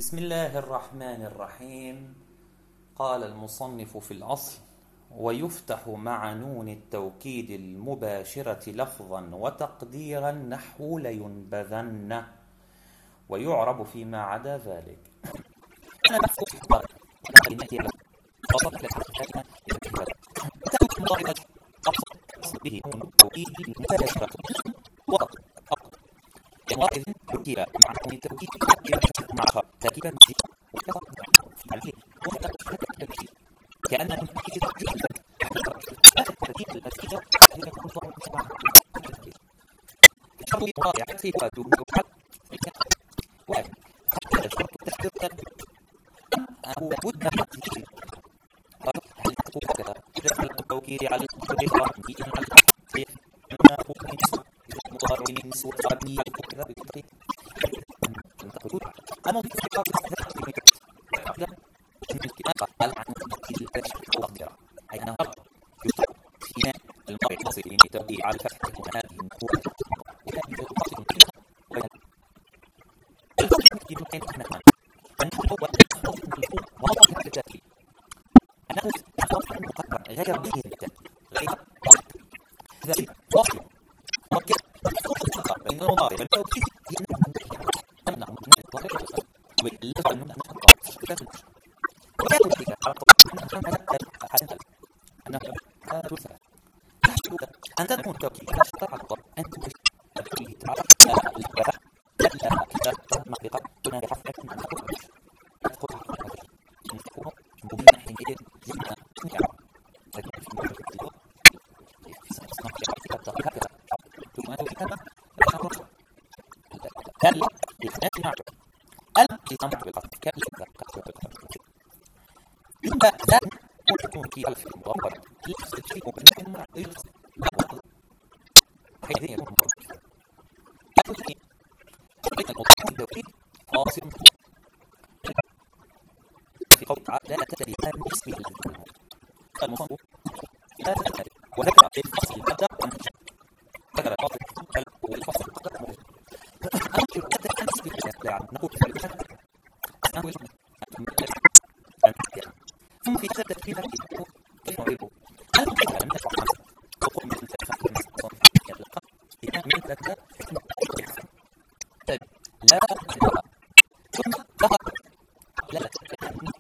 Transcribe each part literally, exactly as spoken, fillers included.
بسم الله الرحمن الرحيم. قال المصنف في الأصل: ويفتح مع نون التوكيد المباشرة لفظا وتقديرا نحو لينبذن، ويعرب فيما عدا ذلك. به نون التوكيد المباشرة وإذ ذكر مع نون التوكيد مع تركيبا كأن التوكيد على على الفتح هذه النقوط غير به غير ذلك واصل وكيف بين المضارع والتوكيد تمنع من الضرر واللفظ من الضرر أن تكون توكيد تتعطل أن تكون توكيد لا تدري ما من اسمه المصنف لا تدري وذكر في الفصل المبدأ ذكر الفصل والفصل المبدأ أنشر أبدأ عن اسمه الإسلام نقول في الفصل أنه ثم في هذا التدريب كيف نعرفه؟ هل كيف لم نفع عنه وقم من تفهم المصنف يطلق إذا من ذكر لا تقرأ ثم ظهر لا تقرأ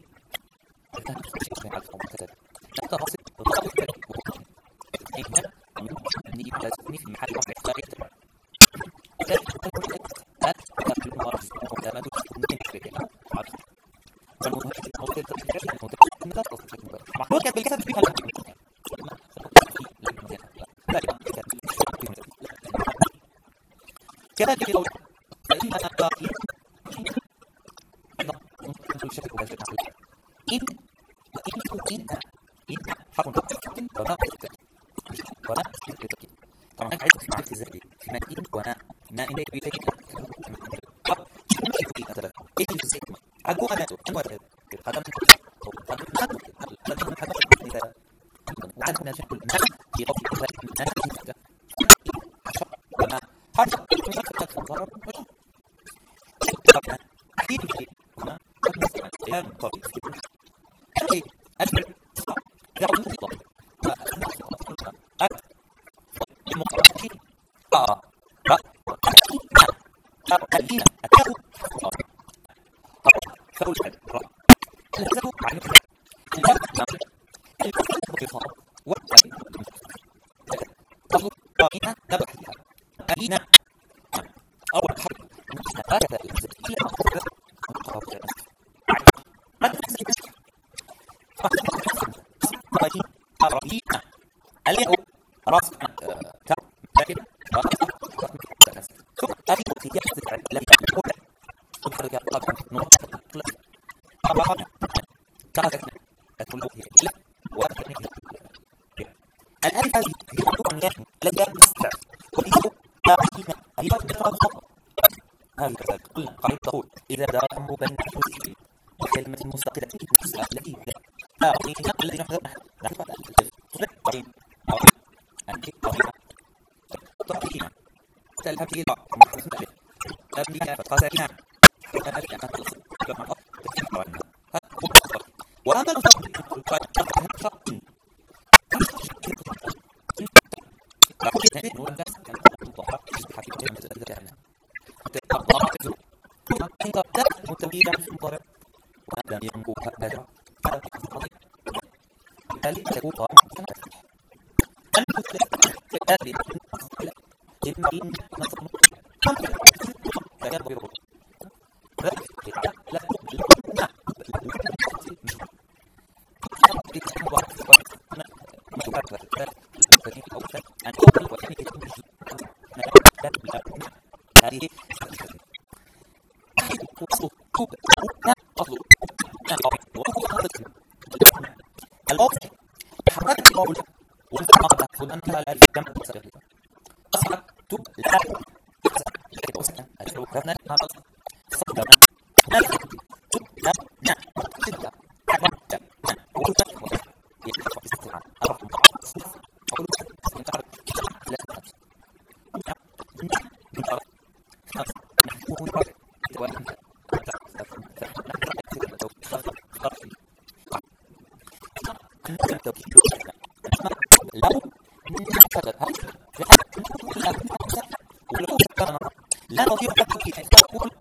كذلك لو فإن أنا إن إن إن حرف ونا ونا طبعا أنا عايز أسمع في الزهري في مدين ونا ما إن بيت بيت حرف مش في مثلا إيه في الزهري عدو أنا أنا هذا هذا هذا هذا وعد من شكل ما في قصد ذلك من هذا عشر وما حرف ضرب طبعا أكيد في ما كان طبيعي أي أجمل ذا المطلق المطلق آه را أكيد أكيد فوج را الهزم عن الهزم الهزم والأكيد طبيعي نبح أكيد أول حرف هذا الزكية عربية اليوم راس لكن راس ثم أبي في يحدث الذي يقول تبحرك قبل نقطة طبعا كانت تقول هي لا وأكمل الألف هذه يقول أن يحمل لجان مستع ويقول أعطينا أيضا بخطأ هذه كذلك قلنا قريب تقول إذا دار أمر بين نفسه وكلمة مستقلة التي أعطينا الذي نحن نحن قريب أنت قريب تعطينا تلفت إلى محفوظ أبنيها فتقاسينا أبنيها فتقاسينا وهذا الفرق لم ينبو هذا هذا القضية بالتالي تكون طبعا كما تفتح بالتالي إما إن نصر كم لا يرضي الرب لا لا لا هذه الأوفي حركت القول والفرق فلانها لا تتم بسببها أصلا تب لا تسأل أصلا أجل كفنا هذا صدق لا تب لا لا تبدأ عمرت لا وقلت يحفظ استطاع أرحم أقول استنكار لا تخمس من أرى نحن نرى تواني لا نطيع التوكيد تقول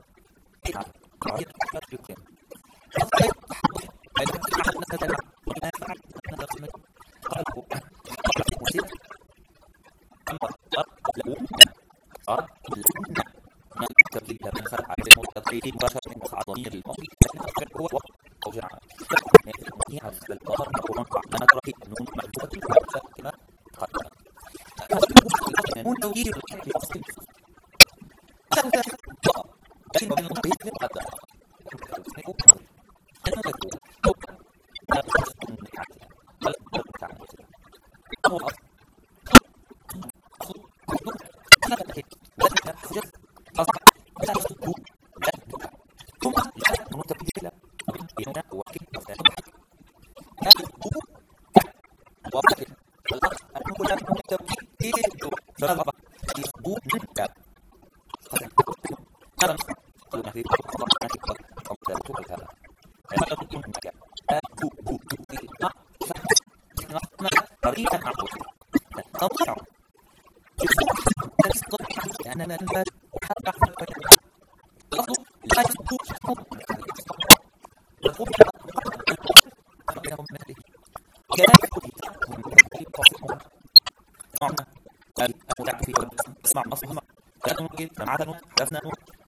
اسمع أصلا لا ممكن معدن دفنه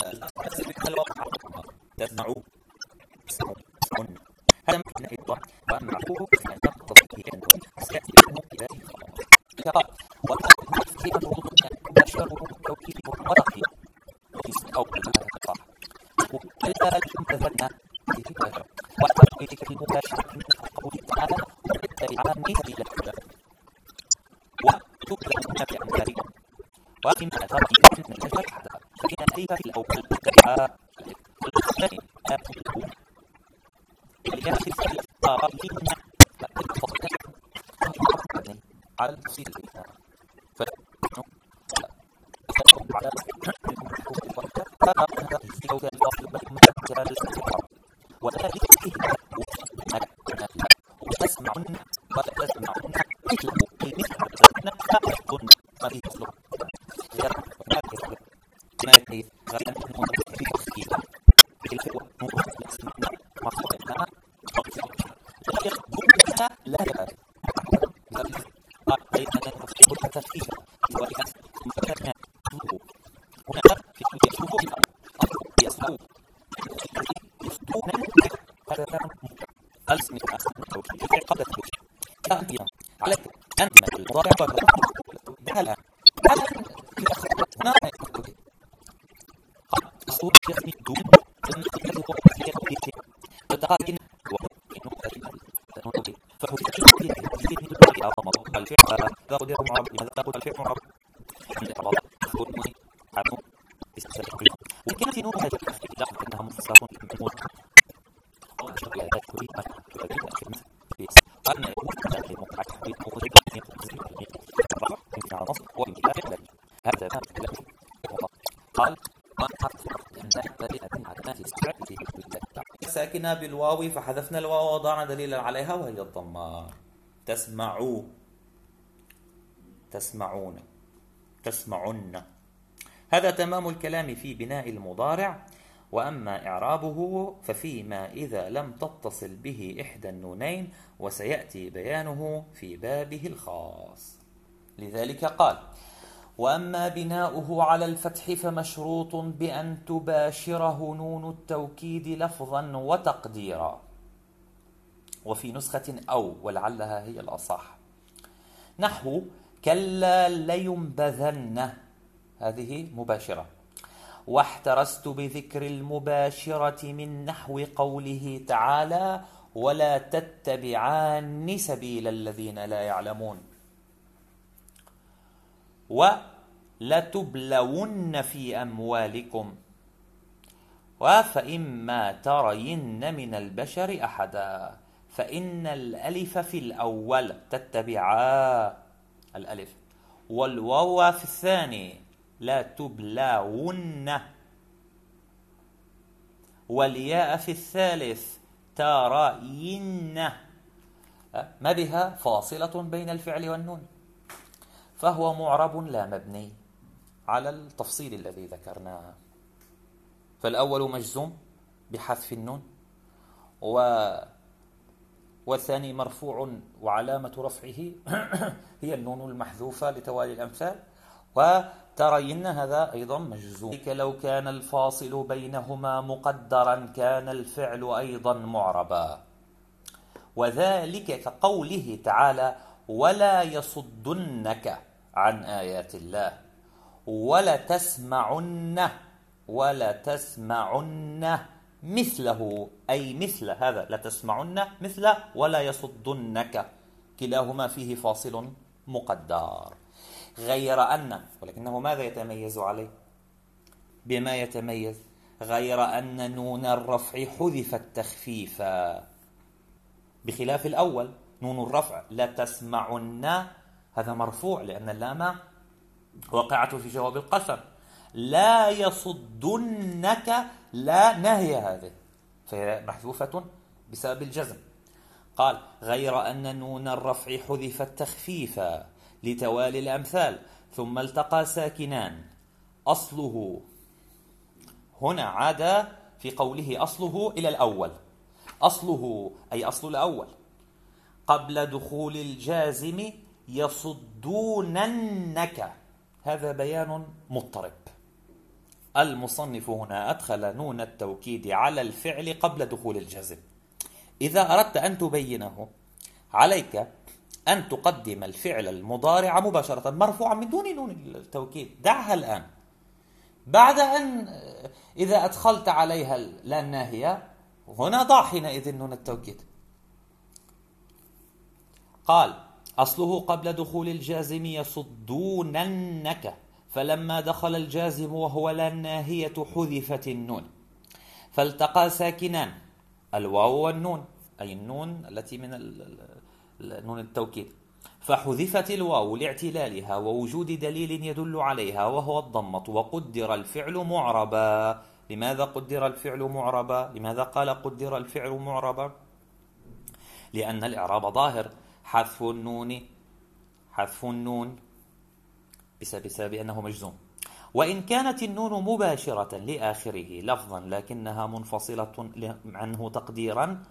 تسمعوا تسمعوا هذا ممكن أيضا وأن معقوه أن نقض فيه أن سيأتي منه إلى الكراء وأن فيه أن نقض أن نشره التوكيد ومرضه أو الكراء وإلا تذلنا في الكراء وأن في المباشرة من قبول تعالى وبالتالي على مثل الكراء وتبدأ في أمثالهم ولكن الفرق من الفرق فإن كيف في الأول الكراء الثاني تكون ليأتي في الطريقين فالفضل على السيد فنحن على فهذا الفضل بهم جلال الاستقرار وذلك فيه وتسمعن وتسمعن مثله مثل نفسكن هذه الصورة ما كيف غير أنه في تفكير الفئة نسمعنا مصدرنا لا يبالي أي أن التفكير التفكير وإذا مكان هناك في يسلوه يسلوه يسلوه هذا ألسن التوكيد قبل التوكيد كأنت عليك أنت من المضارع بهلا هذا هنا التوكيد الصوت يخني دون أن يكون في التوكيد وتقاكن فهو في التوكيد في التوكيد أمر الفعل تقدر معه لماذا تقول الفعل معه عند الله يقول مهم عنه استشهاد وكان في نوع هذا التفكير لاحظ أنها مفصلة بالموت وأشرت إلى ذلك تريد أن تؤدي أشياء أن يكون هذا الموقع تحديد موقع يمكن على نص وإمكان فعلا هذا ما تكلم قال ما حرف أن ذلك بدأ من عدنات استشهاد في التوكيد ساكنة بالواو فحذفنا الواو ووضعنا دليلا عليها وهي الضمة. تسمعوا، تسمعون، تسمعن. هذا تمام الكلام في بناء المضارع. وأما إعرابه ففيما إذا لم تتصل به إحدى النونين، وسيأتي بيانه في بابه الخاص. لذلك قال: وأما بناؤه على الفتح فمشروط بأن تباشره نون التوكيد لفظا وتقديرا. وفي نسخة أو، ولعلها هي الأصح، نحو كلا لينبذن، هذه مباشرة. واحترست بذكر المباشرة من نحو قوله تعالى: ولا تتبعان سبيل الذين لا يعلمون. ولتبلون في أموالكم. وفإما ترين من البشر أحدا، فإن الألف في الأول تتبعا الألف، والواو في الثاني لا تبلون، والياء في الثالث ترين، ما بها فاصلة بين الفعل والنون، فهو معرب لا مبني على التفصيل الذي ذكرناه. فالأول مجزوم بحذف النون، و والثاني مرفوع وعلامة رفعه هي النون المحذوفة لتوالي الأمثال. وترين هذا أيضا مجزوم. لو كان الفاصل بينهما مقدرا كان الفعل أيضا معربا، وذلك كقوله تعالى: ولا يصدنك عن آيات الله، ولا تسمعن، ولا تسمعن مثله، أي مثل هذا، لا تسمعن مثل ولا يصدنك، كلاهما فيه فاصل مقدر. غير أن، ولكنه ماذا يتميز عليه؟ بما يتميز، غير أن نون الرفع حذفت تخفيفا، بخلاف الأول نون الرفع لا تسمعن هذا مرفوع لأن اللام وقعت في جواب القسم. لا يصدنك لا ناهية هذه، فهي محذوفة بسبب الجزم. قال: غير أن نون الرفع حذفت تخفيفا لتوالي الأمثال، ثم التقى ساكنان. أصله هنا عاد في قوله أصله إلى الأول، أصله أي أصل الأول قبل دخول الجازم يصدوننك، هذا بيان مضطرب. المصنف هنا أدخل نون التوكيد على الفعل قبل دخول الجزم. إذا أردت أن تبينه عليك أن تقدم الفعل المضارع مباشرة مرفوعا من دون نون التوكيد، دعها الآن. بعد أن إذا أدخلت عليها لا الناهية هنا ضع حينئذ نون التوكيد. قال: أصله قبل دخول الجازم يصدوننك، فلما دخل الجازم وهو لا الناهية حذفت النون، فالتقى ساكنان الواو والنون، أي النون التي من نون التوكيد، فحذفت الواو لاعتلالها ووجود دليل يدل عليها وهو الضمة، وقدر الفعل معربا. لماذا قدر الفعل معربا؟ لماذا قال قدر الفعل معربا؟ لأن الإعراب ظاهر، حذف النون، حذف النون بسبب أنه مجزوم. وإن كانت النون مباشرة لآخره لفظا لكنها منفصلة عنه تقديرا،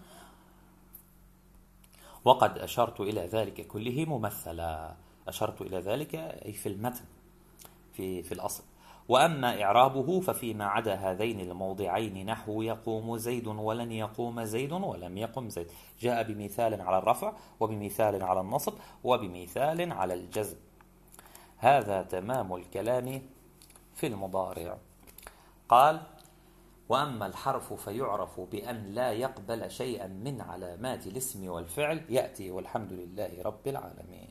وقد أشرت إلى ذلك كله ممثلا. أشرت إلى ذلك أي في المتن في, في الأصل. وأما إعرابه ففيما عدا هذين الموضعين نحو يقوم زيد ولن يقوم زيد ولم يقم زيد، جاء بمثال على الرفع وبمثال على النصب وبمثال على الجزم. هذا تمام الكلام في المضارع. قال: وأما الحرف فيعرف بأن لا يقبل شيئا من علامات الاسم والفعل. يأتي والحمد لله رب العالمين.